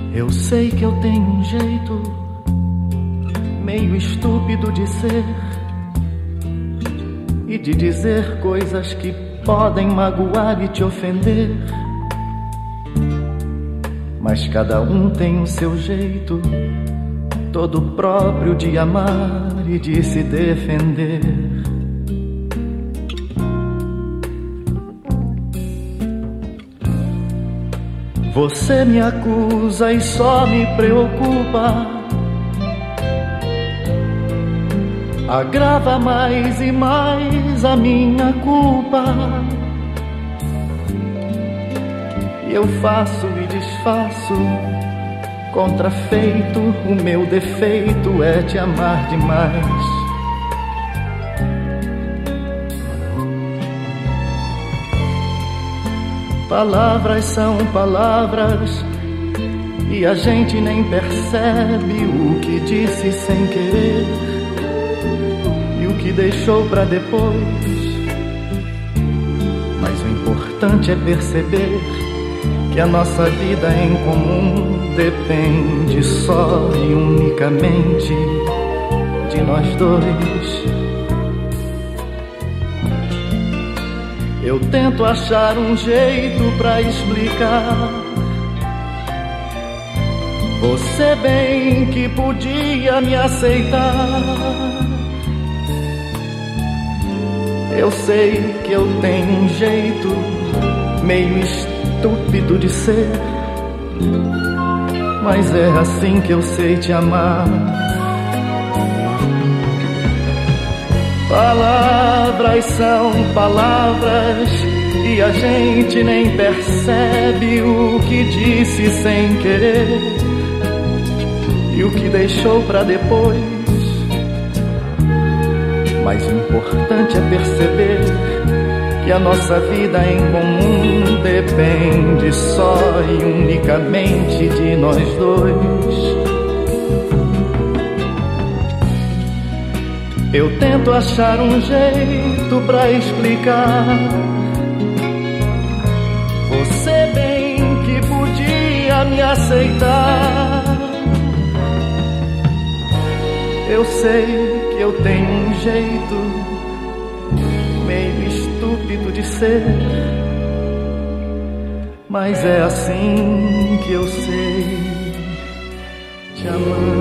Eu sei que eu tenho um jeito meio estúpido de ser e de dizer coisas que podem magoar e te ofender. Mas cada um tem o seu jeito, todo próprio de amar e de se defender. Você me acusa e só me preocupa, agrava mais e mais a minha culpa. E eu faço e desfaço, contrafeito, o meu defeito é te amar demais. Palavras são palavras e a gente nem percebe o que disse sem querer e o que deixou pra depois. Mas o importante é perceber que a nossa vida em comum depende só e unicamente de nós dois. Eu tento achar um jeito pra explicar. Você bem que podia me aceitar. Eu sei que eu tenho um jeito meio estúpido de ser, mas é assim que eu sei te amar. Palavras são palavras e a gente nem percebe o que disse sem querer e o que deixou pra depois. Mas o importante é perceber que a nossa vida em comum depende só e unicamente de nós dois. Eu tento achar um jeito pra explicar. Você bem que podia me aceitar. Eu sei que eu tenho um jeito meio estúpido de ser, mas é assim que eu sei te amar.